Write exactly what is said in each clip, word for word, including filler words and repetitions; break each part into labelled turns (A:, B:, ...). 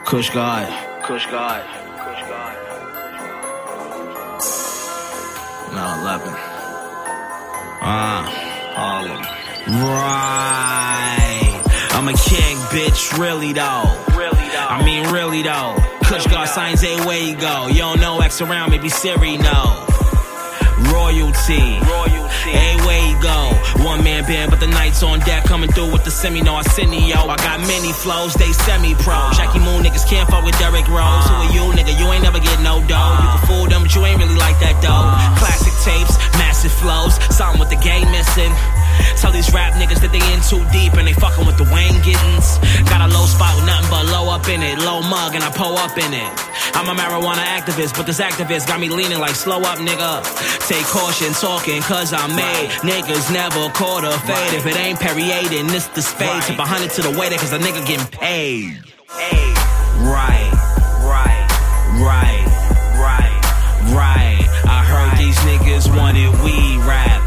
A: Kush God, Kush God, Kush God. nine eleven. Ah, Harlem. Right. I'm a king, bitch, really though. Really though. I mean, really though. Kush God signs a way you go. You don't know X around, maybe Siri, no. Royalty. Royalty. A way you go. One man band, but the night's on deck. Coming through with the semi, no Arsenio. I got many flows, they semi-pro. Uh, Jackie Moon niggas can't fuck with Derrick Rose. Uh, Who are you, nigga? You ain't never get no dough. Uh, you can fool them, but you ain't really like that dough. Uh, Classic tapes, massive flows. Something with the game missing. Tell these rap niggas that they in too deep and they fucking with the Wayne Gittins. Got a low spot with nothing but low up in it. Low mug and I pull up in it. I'm a marijuana activist, but this activist got me leaning like slow up, nigga. Take caution talking, cause I'm made. Niggas never caught a fade. If it ain't Perrier, then this the spade. Tip a hundred to the waiter, cause the nigga getting paid. Right, right, right, right, right. I heard these niggas wanted weed raps.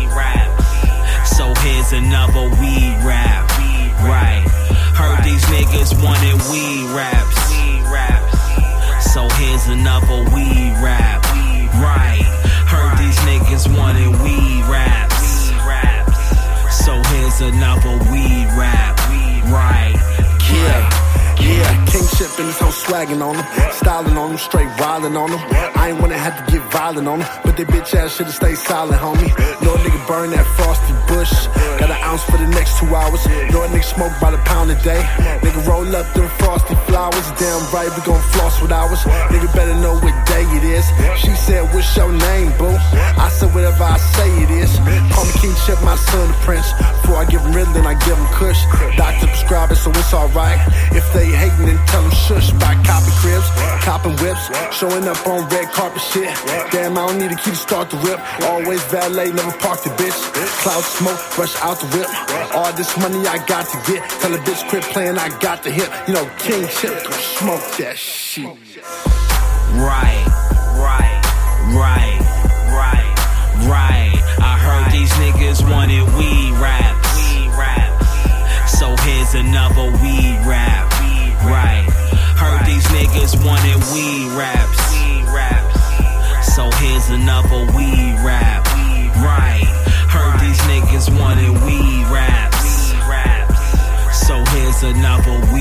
A: So here's another weed rap. Right. Heard these niggas wanted weed raps. So here's another weed rap. Right. Heard these niggas wanted weed raps. So here's another weed rap. Right.
B: Yeah. Yeah, kingship and this whole swagging on them. Styling on them, straight wildin' on them. I ain't wanna have to get violent on them, but they bitch ass should've stayed silent, homie. Know a nigga burn that frosty bush. Got an ounce for the next two hours. Know a nigga smoke by the pound a day. Nigga roll up them frosty flowers. Damn right, we gon' floss with ours. Nigga better know what day it is. She said, what's your name, boo? I said, whatever I say it is. Call me Kingship, my son, the prince. Before I give him rhythm, then I give him kush. Doctor prescribe it, so it's alright. If they hating, then tell them shush. By copy cribs, copping whips, showing up on red carpet shit. Damn, I don't need a key to start the whip. Always valet, never park the bitch. Cloud smoke, rush out the whip. All this money I got to get. Tell a bitch quit playing, I got the hit. You know, Kingship, go smoke that shit.
A: Right, right, right, right, right. I heard these niggas wanted weed raps. So here's another weed rap. Right. Heard these niggas wanted weed raps. So here's another weed rap. Right. Heard these niggas wanted weed raps. So here's another